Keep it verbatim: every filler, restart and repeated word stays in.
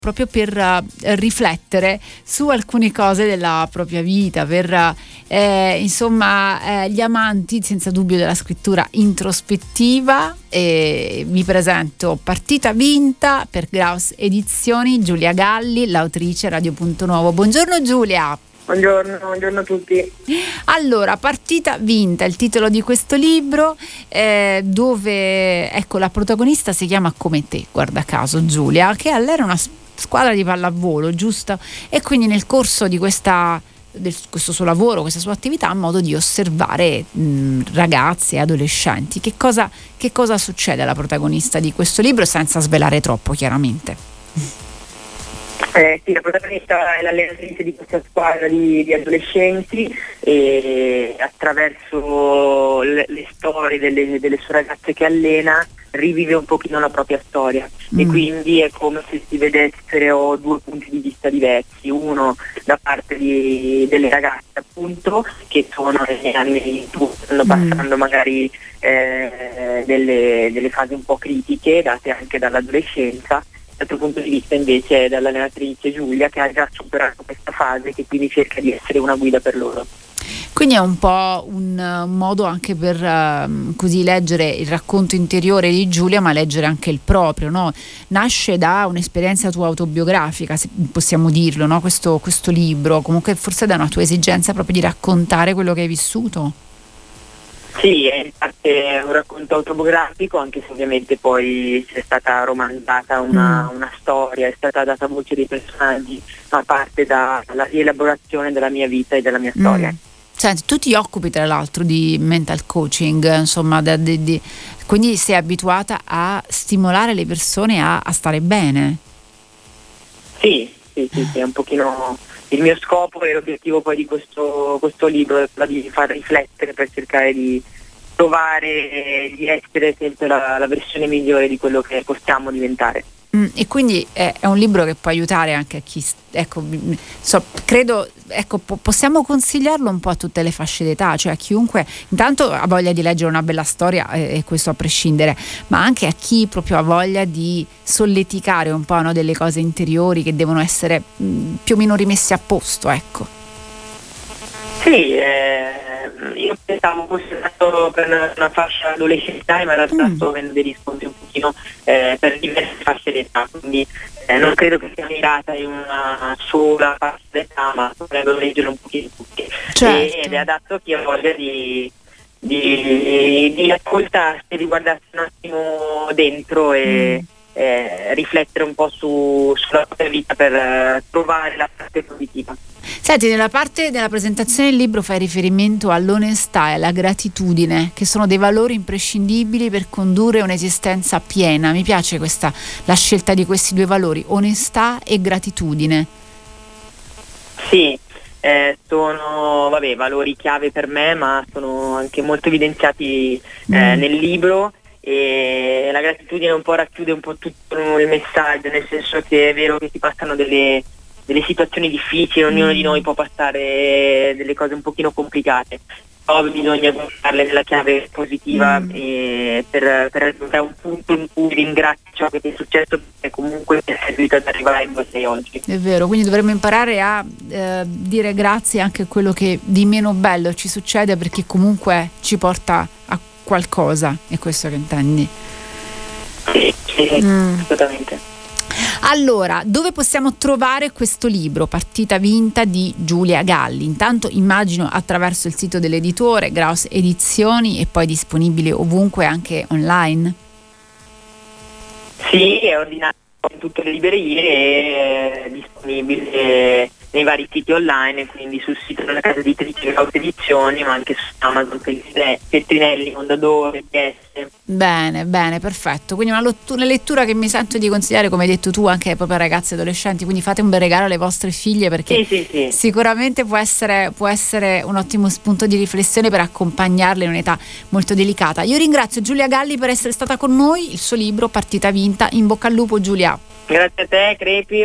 proprio per uh, riflettere su alcune cose della propria vita, per eh, insomma eh, gli amanti senza dubbio della scrittura introspettiva. E vi presento Partita Vinta per Graus Edizioni, Giulia Galli, l'autrice, Radio Punto Nuovo. Buongiorno Giulia. Buongiorno, buongiorno a tutti. Allora, Partita Vinta, il titolo di questo libro, eh, dove ecco la protagonista si chiama come te, guarda caso, Giulia, che all'era una squadra di pallavolo, giusto? E quindi nel corso di questa del, questo suo lavoro, questa sua attività, ha modo di osservare mh, ragazzi e adolescenti. Che cosa, che cosa succede alla protagonista di questo libro, senza svelare troppo, chiaramente? Eh, sì, la protagonista è l'allenatrice di questa squadra di, di adolescenti e attraverso le, le storie delle, delle sue ragazze che allena rivive un pochino la propria storia mm. e quindi è come se si vedessero due punti di vista diversi, uno da parte di, delle ragazze appunto che sono negli anni in cui stanno passando mm. magari eh, delle, delle fasi un po' critiche date anche dall'adolescenza. Dal punto di vista invece dall'allenatrice Giulia, che ha già superato questa fase e che quindi cerca di essere una guida per loro. Quindi è un po' un uh, modo anche per uh, così leggere il racconto interiore di Giulia, ma leggere anche il proprio, no? Nasce da un'esperienza tua autobiografica, se possiamo dirlo, no? Questo, questo libro, comunque forse da una tua esigenza proprio di raccontare quello che hai vissuto. Sì, è in parte un racconto autobiografico, anche se ovviamente poi c'è stata romanzata una, mm. una storia, è stata data voce dei personaggi, ma parte dalla rielaborazione della mia vita e della mia storia. Mm. Senti, tu ti occupi tra l'altro di mental coaching, insomma, da, di, di, quindi sei abituata a stimolare le persone a, a stare bene? Sì, sì, sì, sì, è un pochino il mio scopo e l'obiettivo poi di questo, questo libro è quello di far riflettere per cercare di provare di essere sempre la, la versione migliore di quello che possiamo diventare. Mm, e quindi è, è un libro che può aiutare anche a chi, ecco, so, credo, ecco, po- possiamo consigliarlo un po' a tutte le fasce d'età, cioè a chiunque intanto ha voglia di leggere una bella storia, e, e questo a prescindere, ma anche a chi proprio ha voglia di solleticare un po', no, delle cose interiori che devono essere mh, più o meno rimesse a posto, ecco. Sì, eh, io pensavo fosse stato per una, una fascia adolescenziale, ma in realtà mm. sto avendo dei riscontri un pochino eh, per diverse fasce d'età, quindi eh, non credo che sia mirata in una sola fascia d'età, ma potrebbero leggere un pochino tutti. Certo. Ed è adatto a chi ha voglia di, di, di ascoltarsi, di guardarsi un attimo dentro e mm. eh, riflettere un po' su, sulla propria vita per eh, trovare la parte positiva. Senti, nella parte della presentazione del libro fai riferimento all'onestà e alla gratitudine, che sono dei valori imprescindibili per condurre un'esistenza piena. Mi piace questa, la scelta di questi due valori, onestà e gratitudine. Sì, eh, sono vabbè, valori chiave per me, ma sono anche molto evidenziati eh, mm. nel libro. E la gratitudine un po' racchiude un po' tutto il messaggio, nel senso che è vero che si passano delle delle situazioni difficili, ognuno mm. di noi può passare delle cose un pochino complicate, però bisogna guardarle nella chiave positiva mm. e per, per raggiungere un punto in cui ringrazi ciò che ti è successo, perché comunque ti è servito ad arrivare dove sei oggi. È vero, quindi dovremmo imparare a eh, dire grazie anche a quello che di meno bello ci succede, perché comunque ci porta a qualcosa, è questo che intendi? Sì, sì, mm. assolutamente. Allora, dove possiamo trovare questo libro, Partita Vinta di Giulia Galli? Intanto immagino attraverso il sito dell'editore, Graus Edizioni, e poi disponibile ovunque anche online? Sì, è ordinato in tutte le librerie e è disponibile nei vari siti online, quindi sul sito della casa editrice Graus Edizioni, ma anche su Amazon, Feltrinelli, Mondadori, P S. Bene, bene, perfetto. Quindi una, lottu- una lettura che mi sento di consigliare, come hai detto tu, anche proprio a ragazze e adolescenti, quindi fate un bel regalo alle vostre figlie, perché sì, sì, sì. sicuramente può essere, può essere un ottimo spunto di riflessione per accompagnarle in un'età molto delicata. Io ringrazio Giulia Galli per essere stata con noi, il suo libro Partita Vinta. In bocca al lupo, Giulia. Grazie a te, Crepi.